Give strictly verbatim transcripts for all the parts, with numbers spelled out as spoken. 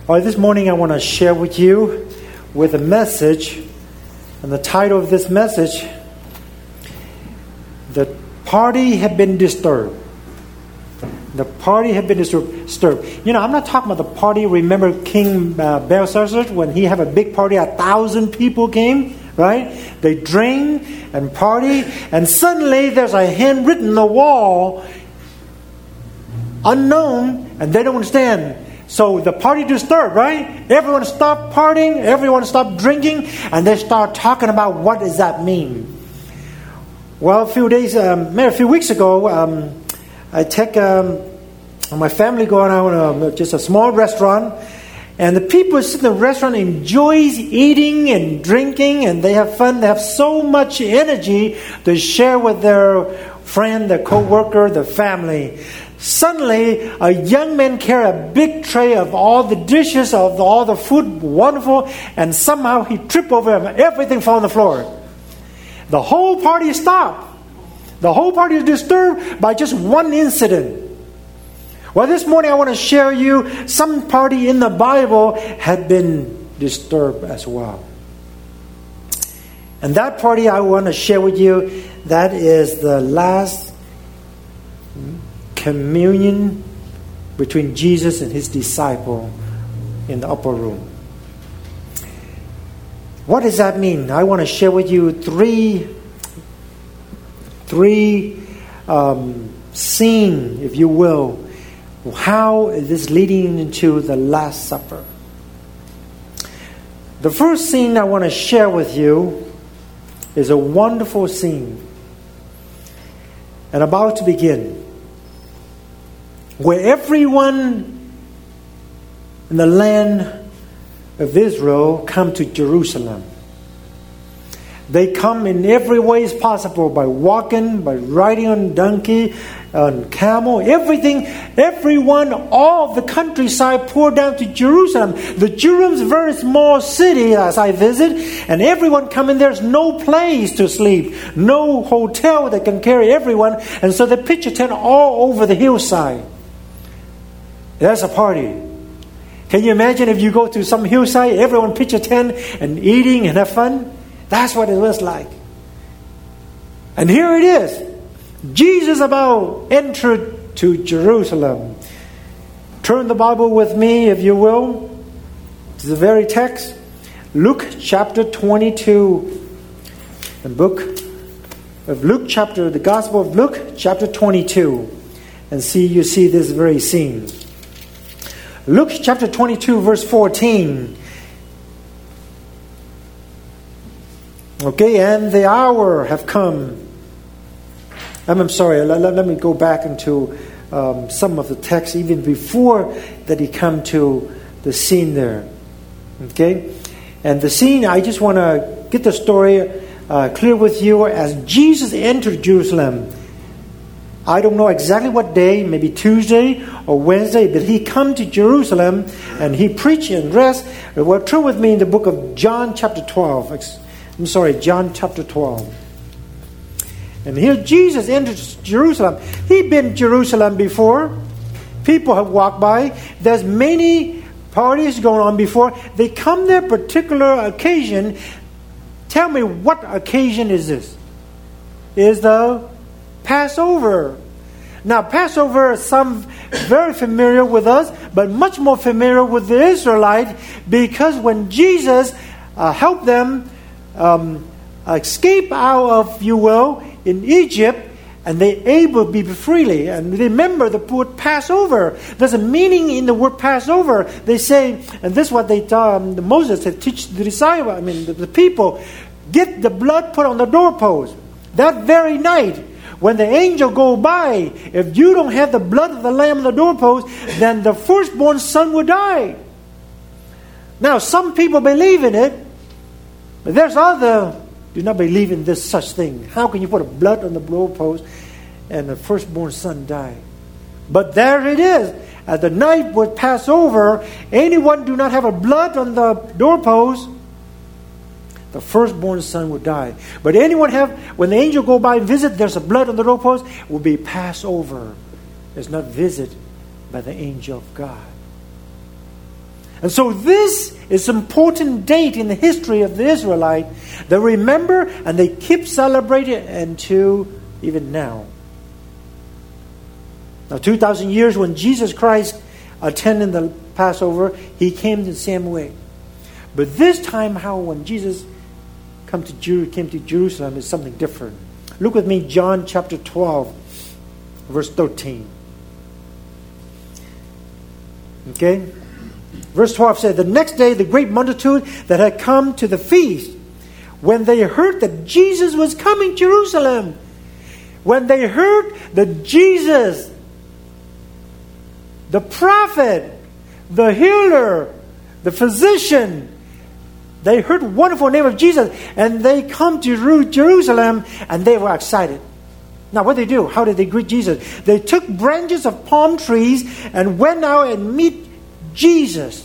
All right, this morning I want to share with you with a message, and the title of this message, The Party Had Been Disturbed. The party had been disturbed. You know, I'm not talking about the party. Remember King uh, Belshazzar when he had a big party, a thousand people came, right? They drank and party, and suddenly there's a handwritten on the wall, unknown, and they don't understand. So the party disturbed, right? Everyone stopped partying, everyone stopped drinking, and they start talking about what does that mean. Well, a few days, um, maybe a few weeks ago, um, I take um, my family going out to just a small restaurant, and the people sitting in the restaurant enjoys eating and drinking, and they have fun. They have so much energy to share with their friend, their co-worker, their family. Suddenly, a young man carried a big tray of all the dishes, of all the food, wonderful, and somehow he tripped over and everything fell on the floor. The whole party stopped. The whole party is disturbed by just one incident. Well, this morning I want to share you some party in the Bible had been disturbed as well. And that party I want to share with you, that is the last communion between Jesus and his disciple in the upper room. What does that mean? I want to share with you three three um, scene, if you will, how is this leading into the Last Supper. The first scene I want to share with you is a wonderful scene, and about to begin, where everyone in the land of Israel come to Jerusalem. They come in every way possible, by walking, by riding on donkey, on camel, everything, everyone, all of the countryside poured down to Jerusalem. The Jerusalem is a very small city as I visit, and everyone coming there's no place to sleep, no hotel that can carry everyone, and so they pitch a tent all over the hillside. That's a party. Can you imagine if you go to some hillside, everyone pitch a tent and eating and have fun? That's what it was like. And here it is. Jesus about entered to Jerusalem. Turn the Bible with me, if you will, to the very text. Luke chapter twenty-two. The book of Luke chapter, the Gospel of Luke chapter twenty-two. And see, you see this very scene. Luke chapter twenty-two, verse fourteen. Okay, and the hour have come. I'm, I'm sorry, let, let, let me go back into um, some of the text even before that he come to the scene there. Okay? And the scene, I just want to get the story uh, clear with you. As Jesus entered Jerusalem, I don't know exactly what day, maybe Tuesday or Wednesday, but he come to Jerusalem and he preached and rest. Well, turn with me in the book of John chapter twelve. I'm sorry, John chapter twelve. And here Jesus enters Jerusalem. He'd been to Jerusalem before. People have walked by. There's many parties going on before. They come there particular occasion. Tell me, what occasion is this? Is the Passover. Now, Passover is some very familiar with us, but much more familiar with the Israelites, because when Jesus uh, helped them um, escape out of, you will, in Egypt, and they able to be freely. And remember the word Passover. There's a meaning in the word Passover. They say, and this is what they um, the Moses had teach the disciples, I mean the, the people, get the blood put on the doorpost. That very night, when the angel go by, if you don't have the blood of the lamb on the doorpost, then the firstborn son will die. Now, some people believe in it, but there's other do not believe in this such thing. How can you put a blood on the doorpost and the firstborn son die? But there it is. At the night would pass over, anyone do not have a blood on the doorpost, the firstborn son would die. But anyone have, when the angel go by and visit, there's a blood on the doorpost, will be passed over. It's not visited by the angel of God. And so this is an important date in the history of the Israelite. They remember and they keep celebrating until even now. Now, two thousand years when Jesus Christ attended the Passover, He came the same way. But this time, how when Jesus come to Jer- came to Jerusalem is something different. Look with me, John chapter twelve, verse thirteen. Okay? Verse twelve says, the next day the great multitude that had come to the feast, when they heard that Jesus was coming to Jerusalem, when they heard that Jesus, the prophet, the healer, the physician, they heard the wonderful name of Jesus, and they come to Jerusalem, and they were excited. Now, what did they do? How did they greet Jesus? They took branches of palm trees and went out and meet Jesus.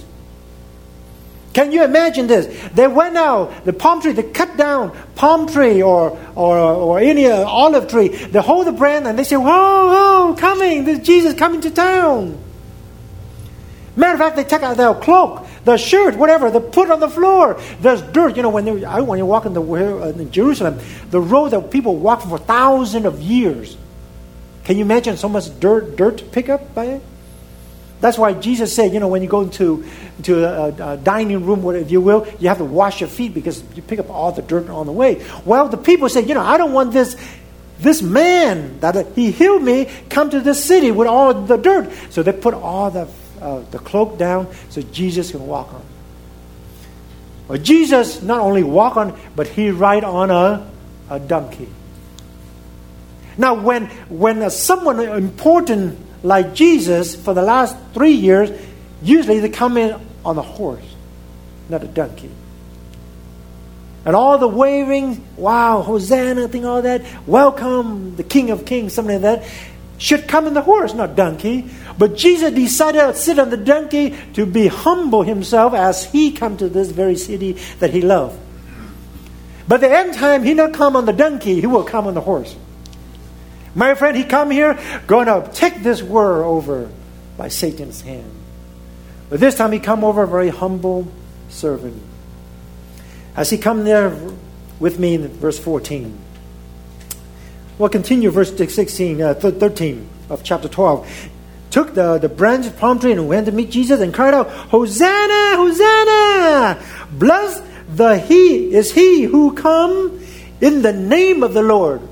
Can you imagine this? They went out, the palm tree, they cut down palm tree or or, or any uh, olive tree. They hold the branch and they say, whoa, whoa, coming, this Jesus coming to town. Matter of fact, they take out their cloak, their shirt, whatever, they put on the floor. There's dirt. You know, when, they, when you walk in, the, in Jerusalem, the road that people walk for thousands of years. Can you imagine so much dirt, dirt to pick up by it? That's why Jesus said, you know, when you go into, into a, a dining room, if you will, you have to wash your feet because you pick up all the dirt on the way. Well, the people said, you know, I don't want this this man that he healed me come to this city with all the dirt. So they put all the uh, the cloak down so Jesus can walk on. Well, Jesus not only walk on, but he ride on a, a donkey. Now, when when uh, someone important like Jesus, for the last three years, usually they come in on a horse, not a donkey. And all the waving, wow, Hosanna, thing, all that, welcome, the King of Kings, something like that, should come in the horse, not donkey. But Jesus decided to sit on the donkey to be humble himself as he come to this very city that he loved. But the end time, he not come on the donkey, he will come on the horse. My friend, he come here, going to take this world over by Satan's hand. But this time he come over a very humble servant. As he come there with me in verse fourteen. We'll continue verse sixteen, uh, thirteen of chapter twelve. Took the, the branch of palm tree and went to meet Jesus and cried out, Hosanna, Hosanna! Blessed the he is he who come in the name of the Lord,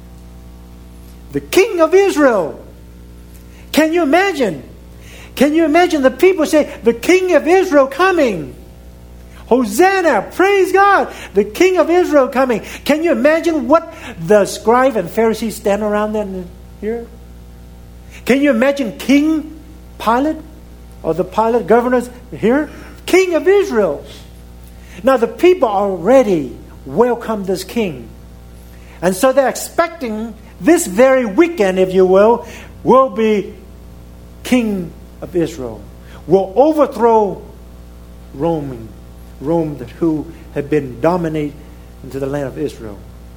the King of Israel. Can you imagine? Can you imagine the people say, the King of Israel coming? Hosanna, praise God, the King of Israel coming. Can you imagine what the scribe and Pharisees stand around then here? Can you imagine King Pilate or the Pilate governors here? King of Israel. Now the people already welcome this king. And so they're expecting this very weekend, if you will, will be King of Israel. Will overthrow Rome, Rome that who had been dominated into the land of Israel.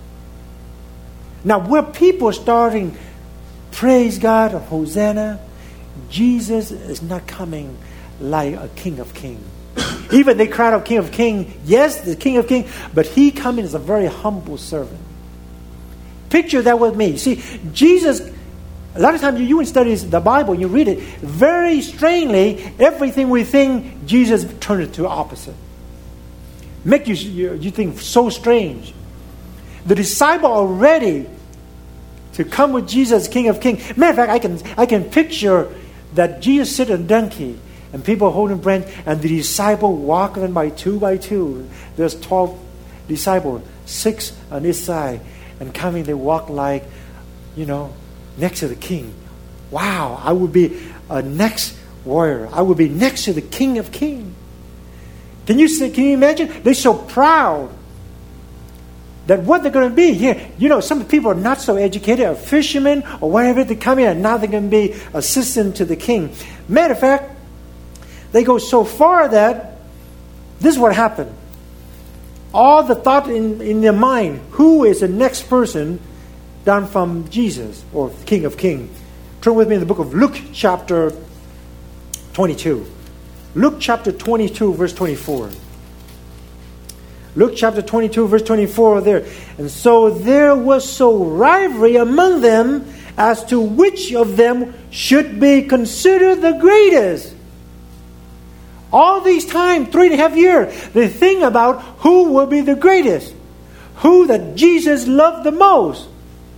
Now, where people are starting, praise God, Hosanna, Jesus is not coming like a King of Kings. Even they cried out King of Kings, yes, the King of Kings, but he coming as a very humble servant. Picture that with me. See, Jesus, a lot of times you, you study the Bible, you read it, very strangely, everything we think, Jesus turned it to opposite. Make you, you, you think so strange. The disciple are ready to come with Jesus, King of Kings. Matter of fact, I can, I can picture that Jesus sit on a donkey and people holding branch and the disciple walking by two by two. There's twelve disciples, six on each side. And coming, they walk like, you know, next to the king. Wow, I would be a next warrior. I would be next to the King of Kings. Can you see, can you imagine? They're so proud that what they're going to be here. You know, some people are not so educated, or fishermen or whatever. They come in and now they're going to be assistant to the king. Matter of fact, they go so far that this is what happened. All the thought in, in their mind, who is the next person down from Jesus or King of Kings? Turn with me in the book of Luke chapter twenty-two. Luke chapter twenty-two, verse twenty-four. Luke chapter twenty-two, verse twenty-four there. And so there was so rivalry among them as to which of them should be considered the greatest. All these time, three and a half years, they think about who will be the greatest. Who that Jesus loved the most.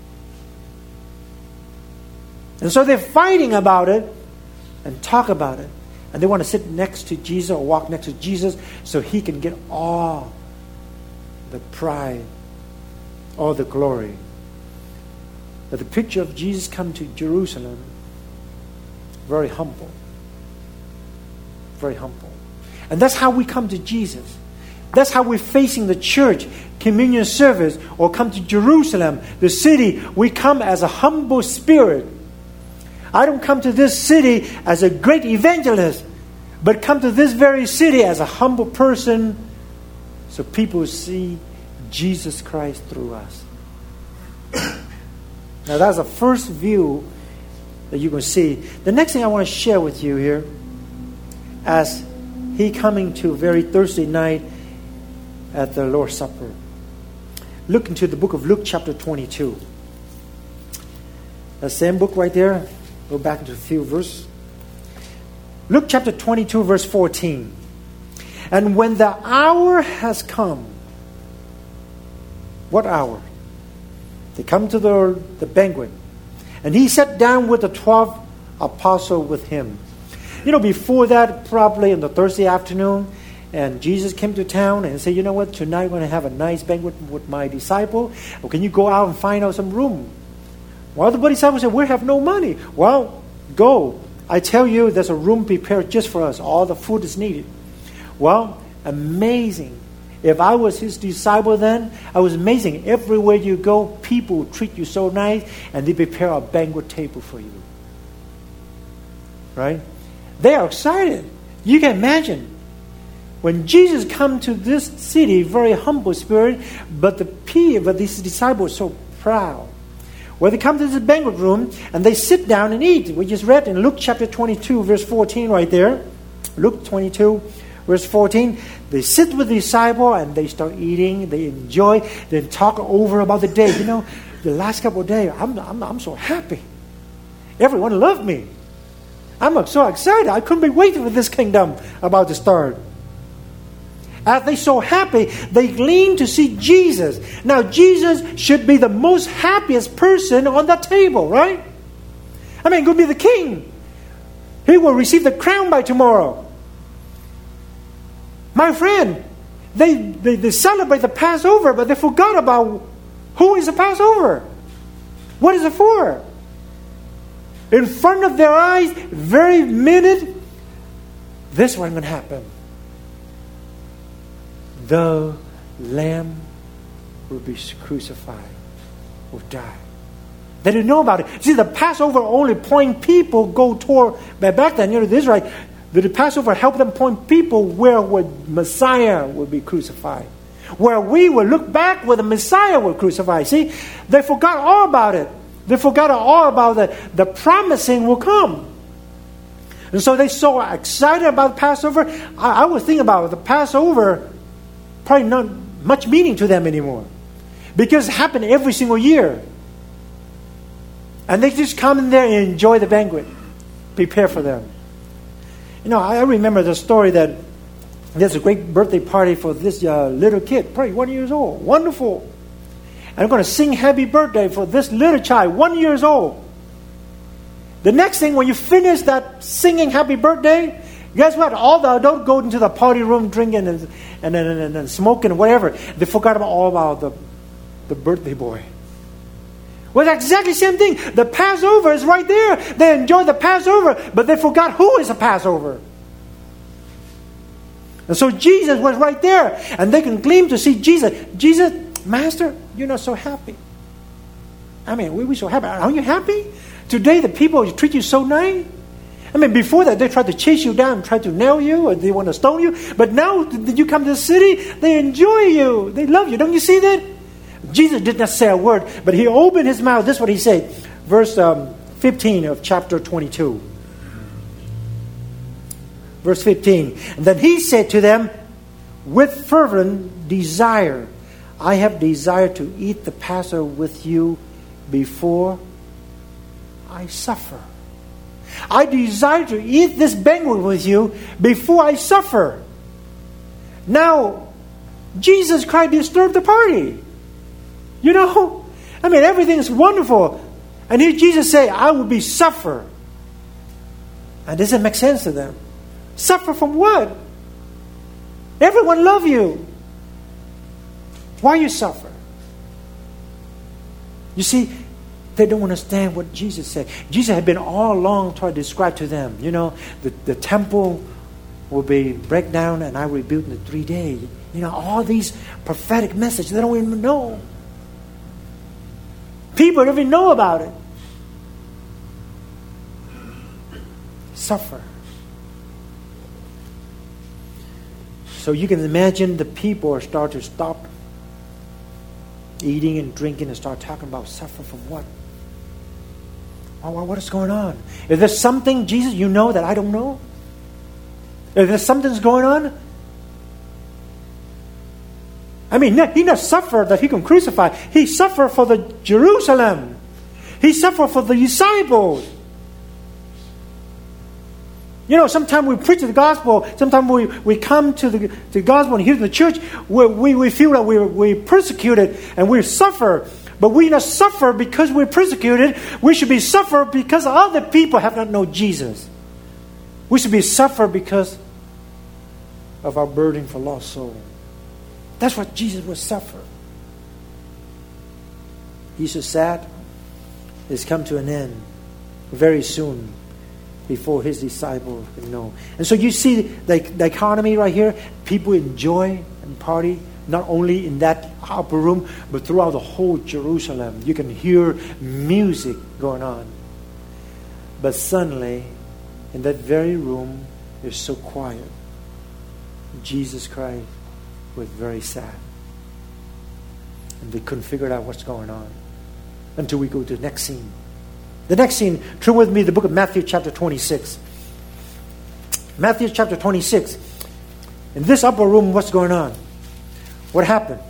And so they're fighting about it and talk about it. And they want to sit next to Jesus or walk next to Jesus so he can get all the pride, all the glory. But the picture of Jesus come to Jerusalem, very humble. Very humble. And that's how we come to Jesus. That's how we're facing the church, communion service, or come to Jerusalem, the city. We come as a humble spirit. I don't come to this city as a great evangelist, but come to this very city as a humble person so people see Jesus Christ through us. Now that's the first view that you can see. The next thing I want to share with you here, as he coming to very Thursday night at the Lord's Supper. Look into the book of Luke chapter twenty-two. The same book right there. Go back into a few verses. Luke chapter twenty-two, verse fourteen. And when the hour has come. What hour? They come to the, the banquet. And he sat down with the twelve apostles with him. You know, before that, probably on the Thursday afternoon, and Jesus came to town and said, you know what, tonight we're going to have a nice banquet with my disciple. Well, can you go out and find out some room? Well, the disciples said, we have no money. Well, go. I tell you, there's a room prepared just for us. All the food is needed. Well, amazing. If I was his disciple then, I was amazing. Everywhere you go, people treat you so nice, and they prepare a banquet table for you. Right? They are excited. You can imagine. When Jesus come to this city, very humble spirit, but the people, but these disciples are so proud. Well, they come to this banquet room, and they sit down and eat. We just read in Luke chapter twenty-two, verse fourteen right there. Luke twenty-two, verse fourteen. They sit with the disciple, and they start eating. They enjoy. They talk over about the day. You know, the last couple of days, I'm, I'm, I'm so happy. Everyone loved me. I'm so excited. I couldn't be waiting for this kingdom about to start. As they so happy, they lean to see Jesus. Now, Jesus should be the most happiest person on the table, right? I mean, he could be the king. He will receive the crown by tomorrow. My friend, they, they, they celebrate the Passover, but they forgot about who is the Passover. What is it for? In front of their eyes, very minute, this is what's going to happen. The Lamb will be crucified, will die. They didn't know about it. See, the Passover only point people go toward, back then, you know, this right, the Passover helped them point people where would Messiah would be crucified. Where we will look back where the Messiah will crucify. See, they forgot all about it. They forgot all about the, the promising will come. And so they so excited about Passover. I, I was thinking about the Passover, probably not much meaning to them anymore. Because it happened every single year. And they just come in there and enjoy the banquet. Prepare for them. You know, I remember the story that there's a great birthday party for this uh, little kid, probably one years old. Wonderful. And I'm going to sing happy birthday for this little child, one years old. The next thing, when you finish that singing happy birthday, guess what? All the adults go into the party room drinking and and, and, and, and smoking and whatever. They forgot about all about the, the birthday boy. Well, that's exactly the same thing. The Passover is right there. They enjoy the Passover, but they forgot who is the Passover. And so Jesus was right there. And they can gleam to see Jesus. Jesus, Master, you're not so happy. I mean, we were so happy. Aren't you happy? Today the people treat you so nice. I mean, before that, they tried to chase you down, try to nail you, or they want to stone you. But now, did you come to the city? They enjoy you. They love you. Don't you see that? Jesus did not say a word, but he opened his mouth. This is what he said. Verse um, fifteen of chapter twenty-two. Verse fifteen. And then he said to them, with fervent desire, I have desired to eat the Passover with you before I suffer. I desire to eat this banquet with you before I suffer. Now, Jesus Christ disturbed the party. You know? I mean, everything is wonderful. And here Jesus say, I will be suffer. And doesn't make sense to them. Suffer from what? Everyone love you. Why you suffer? You see, they don't understand what Jesus said. Jesus had been all along trying to describe to them, you know, the, the temple will be break down and I will rebuild in the three days. You know, all these prophetic messages, they don't even know. People don't even know about it. Suffer. So you can imagine the people are start to stop eating and drinking and start talking about suffer from what? Oh, what is going on? Is there something, Jesus, you know that I don't know? Is there something's going on? I mean, he not suffered that he can crucify. He suffered for the Jerusalem. He suffered for the disciples. You know, sometimes we preach the gospel. Sometimes we, we come to the, to the gospel and here in the church, we, we, we feel that we, we're persecuted and we suffer. But we not suffer because we're persecuted. We should be suffer because other people have not known Jesus. We should be suffer because of our burden for lost soul. That's what Jesus would suffer. He's so sad. It's come to an end very soon before his disciples can know. And so you see the dichotomy right here. People enjoy and party not only in that upper room, but throughout the whole Jerusalem. You can hear music going on. But suddenly, in that very room, it's so quiet. Jesus Christ was very sad. And they couldn't figure out what's going on until we go to the next scene. The next scene, turn with me to the book of Matthew chapter twenty-six. Matthew chapter twenty-six. In this upper room, what's going on? What happened?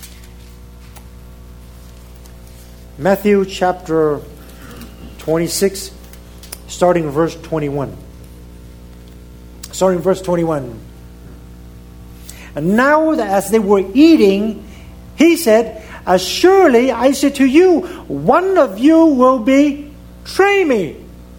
Matthew chapter twenty-six, starting verse twenty-one. Starting verse twenty-one. And now as they were eating, he said, as surely I say to you, one of you will betray me.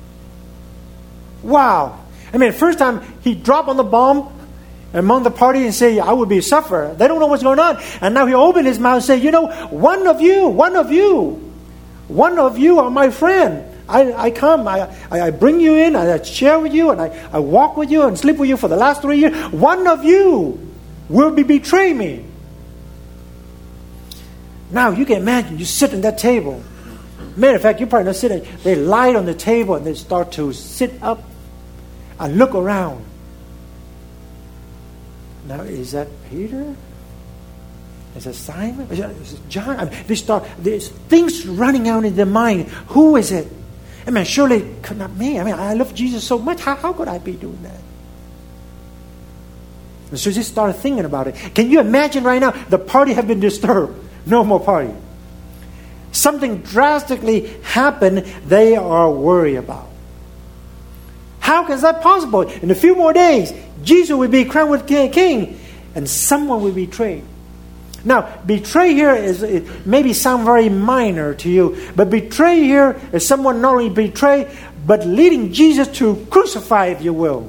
Wow. I mean, first time he dropped on the bomb among the party and say, I will be a sufferer. They don't know what's going on. And now he opened his mouth and say, you know, one of you, one of you, one of you are my friend. I, I come, I, I bring you in, I share with you, and I, I walk with you and sleep with you for the last three years. One of you will be betray me. Now you can imagine, you sit at that table. Matter of fact, you probably not sitting. They lie on the table and they start to sit up and look around. Now, is that Peter? Is that Simon? Is it John? I mean, they start. There's things running out in their mind. Who is it? I mean, surely it could not me. I mean, I love Jesus so much. How, how could I be doing that? And so just started thinking about it. Can you imagine right now? The party have been disturbed. No more party. Something drastically happened they are worried about. How is that possible? In a few more days, Jesus will be crowned with king, and someone will be betrayed. Now, betray here is it maybe sound very minor to you, but betray here is someone not only betray, but leading Jesus to crucify, if you will.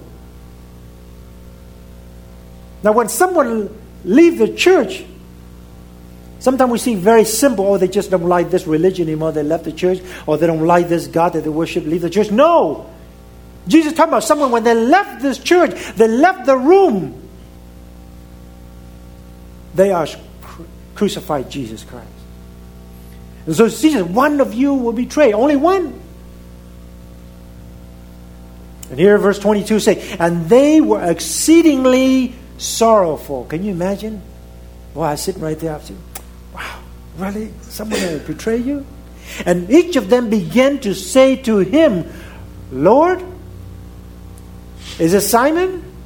Now, when someone leaves the church, sometimes we see very simple, oh, they just don't like this religion anymore, they left the church, or they don't like this God that they worship, leave the church. No! Jesus talking about someone when they left this church, they left the room, they are crucified Jesus Christ. And so Jesus, one of you will betray, only one. And here verse twenty-two say, and they were exceedingly sorrowful. Can you imagine? Well, I sit right there after, wow, really? Someone will betray you? And each of them began to say to him, Lord, is it Simon?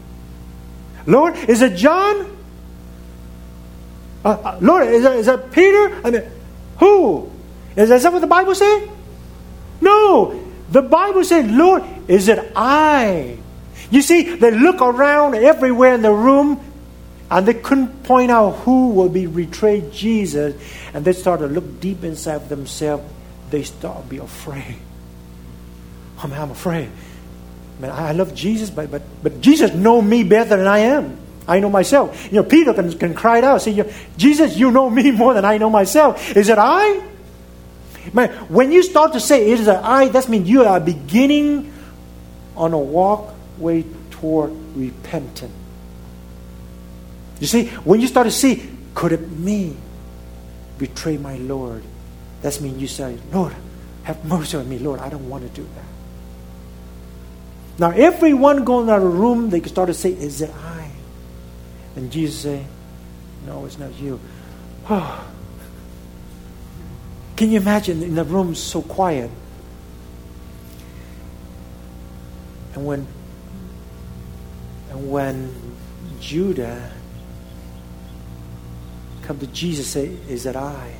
Lord, is it John? Uh, uh, Lord, is that, is that Peter? I mean, who? Is that, is that what the Bible says? No. The Bible said, Lord, is it I? You see, they look around everywhere in the room and they couldn't point out who will be betrayed Jesus. And they start to look deep inside themselves. They start to be afraid. I mean, I'm afraid. Man, I love Jesus, but but but Jesus knows me better than I am. I know myself. You know, Peter can, can cry out, say, Jesus, you know me more than I know myself. Is it I? Man, when you start to say it is an I, that means you are beginning on a walkway toward repentance. You see, when you start to see, could it me betray my Lord? That means you say, Lord, have mercy on me. Lord, I don't want to do that. Now, everyone going out of the room, they can start to say, is it I? And Jesus say, no, it's not you. Oh. Can you imagine in the room so quiet? And when and when Judah come to Jesus say, is it I?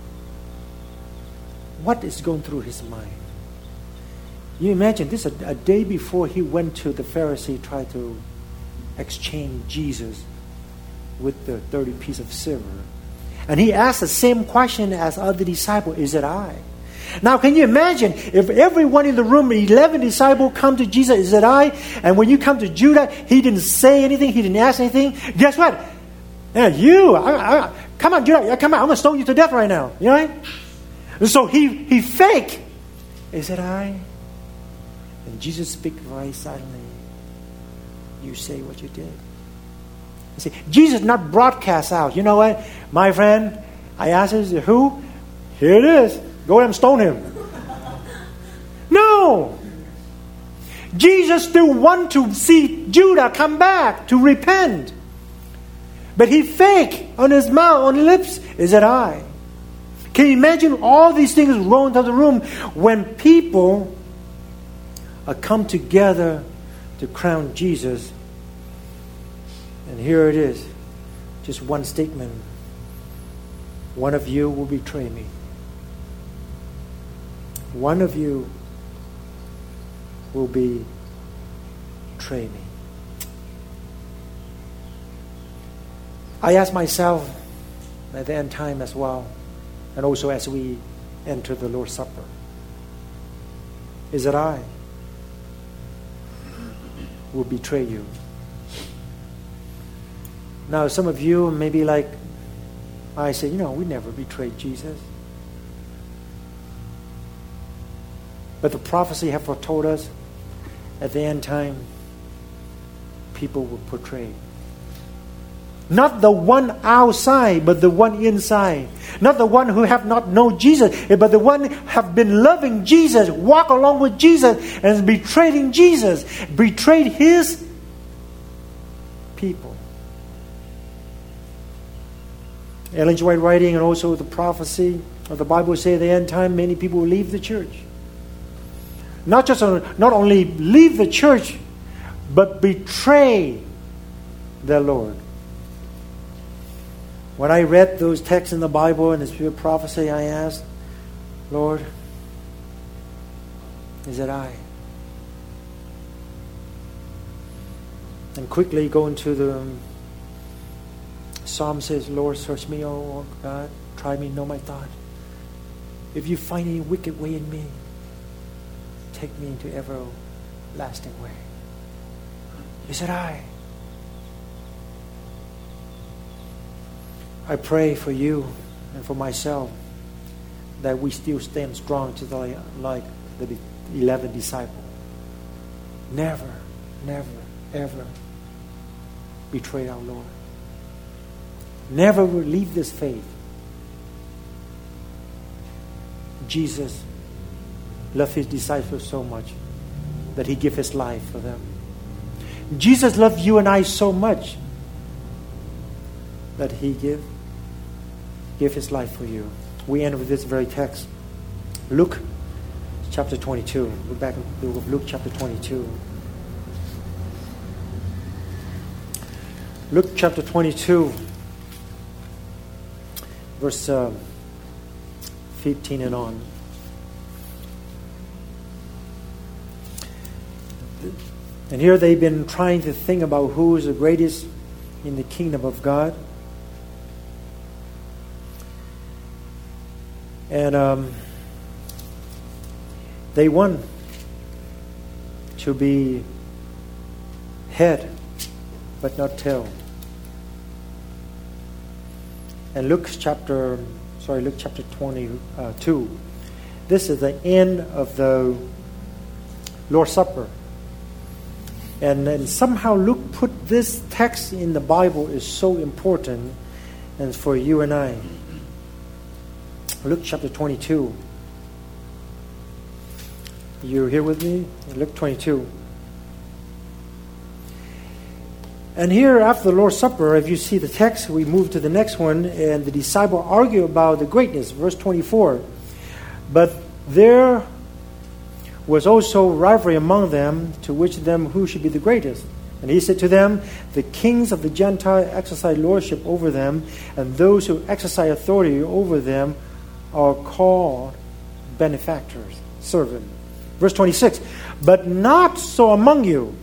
What is going through his mind? You imagine this a, a day before he went to the Pharisee, tried to exchange Jesus with the thirty piece of silver. And he asked the same question as other disciples, is it I? Now can you imagine if everyone in the room, eleven disciples come to Jesus, is it I? And when you come to Judah, he didn't say anything, he didn't ask anything. Guess what? Yeah, you, I, I, come on Judah, come on, I'm going to stone you to death right now. You know? And so he, he fake. Is it I? And Jesus speaks very silently. You say what you did. You see, Jesus not broadcast out. You know what? My friend, I asked him, who? Here it is. Go ahead and stone him. No. Jesus still want to see Judah come back to repent. But he fake on his mouth, on his lips. Is it I? Can you imagine all these things rolling into the room when people are come together to crown Jesus? And here it is. Just one statement. One of you will betray me. One of you will be betray me. I ask myself at the end time as well, and also as we enter the Lord's Supper, is it I who will betray you? Now, some of you may be like, I say, you know, we never betrayed Jesus. But the prophecy have foretold us at the end time, people will betray. Not the one outside, but the one inside. Not the one who have not known Jesus, but the one have been loving Jesus, walk along with Jesus, and betraying Jesus, betrayed his people. Ellen G. White writing, and also the prophecy of the Bible say at the end time, many people will leave the church. Not just not only leave the church, but betray their Lord. When I read those texts in the Bible and the Spirit prophecy, I asked, Lord, is it I? And quickly go into the Psalm says, Lord, search me, O God, try me, know my thought. If you find any wicked way in me, take me into everlasting way. Is it I? I pray for you and for myself that we still stand strong to the, like the eleven disciples. Never, never, ever betray our Lord. Never will leave this faith. Jesus loved his disciples so much that he gave his life for them. Jesus loved you and I so much that he gave, gave his life for you. We end with this very text. Luke chapter twenty-two. Look back in Luke chapter twenty-two. Luke chapter twenty-two, verse uh, fifteen and on. And here they've been trying to think about who is the greatest in the kingdom of God. And um, they want to be head, but not tail. And Luke chapter, sorry, Luke chapter twenty-two. This is the end of the Lord's Supper. And, and somehow Luke put this text in the Bible is so important, and for you and I. Luke chapter twenty-two. You're here with me? Luke twenty-two. And here, after the Lord's Supper, if you see the text, we move to the next one, and the disciples argue about the greatness. Verse twenty-four. But there was also rivalry among them, to which of them who should be the greatest. And he said to them, the kings of the Gentiles exercise lordship over them, and those who exercise authority over them are called benefactors, servant. Verse twenty-six. But not so among you.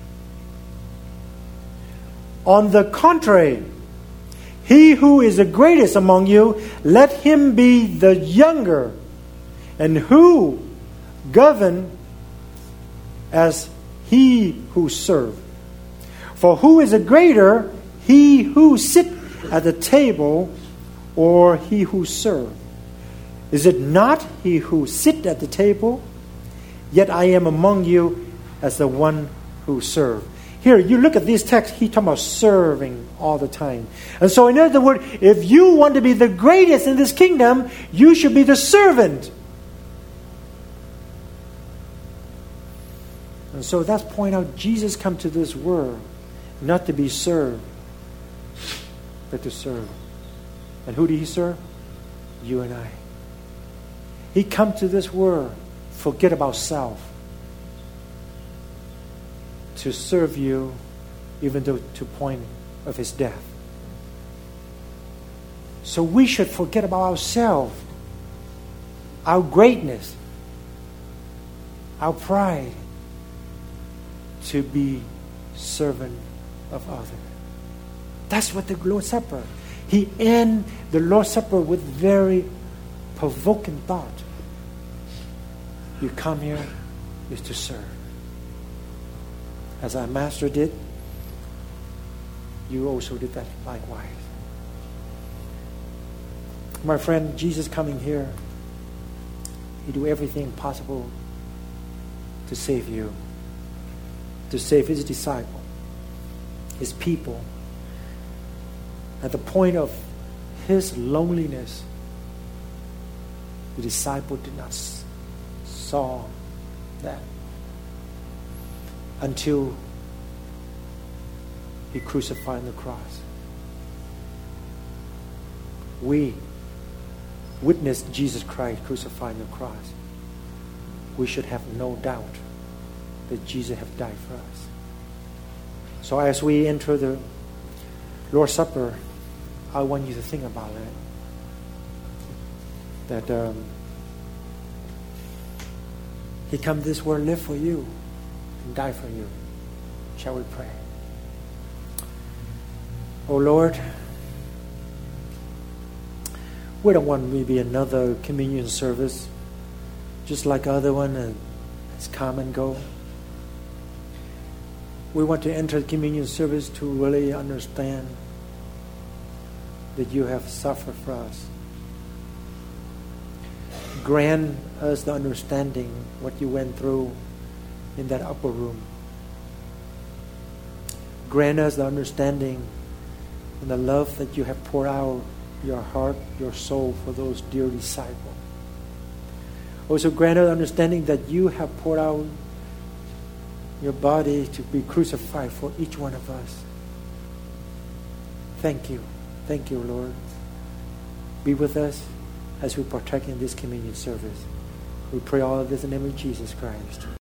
On the contrary, he who is the greatest among you, let him be the younger, and who govern as he who serve. For who is the greater, he who sit at the table or he who serve? Is it not he who sit at the table? Yet I am among you as the one who serve. Here, you look at this text, he talking about serving all the time. And so in other words, if you want to be the greatest in this kingdom, you should be the servant. And so that's point out Jesus come to this world not to be served, but to serve. And who did he serve? You and I. He come to this world, forget about self, to serve you even to, to point of his death. So we should forget about ourselves, our greatness, our pride, to be servant of others. That's what the Lord's Supper. He end the Lord's Supper with very provoking thought. You come here is to serve. As our Master did, you also did that likewise. My friend, Jesus coming here, he do everything possible to save you, to save his disciple, his people. At the point of his loneliness, the disciple did not saw that until he crucified on the cross. We witnessed Jesus Christ crucified on the cross. We should have no doubt that Jesus have died for us. So as we enter the Lord's Supper, I want you to think about that. That um, he come this world, live for you, and die for you. Shall we pray? Oh Lord, we don't want to be another communion service, just like other one, and it's come and go. We want to enter the communion service to really understand that you have suffered for us. Grant us the understanding what you went through in that upper room. Grant us the understanding and the love that you have poured out your heart, your soul for those dear disciples. Also grant us understanding that you have poured out your body to be crucified for each one of us. Thank you. Thank you, Lord. Be with us as we partake in this communion service. We pray all of this in the name of Jesus Christ.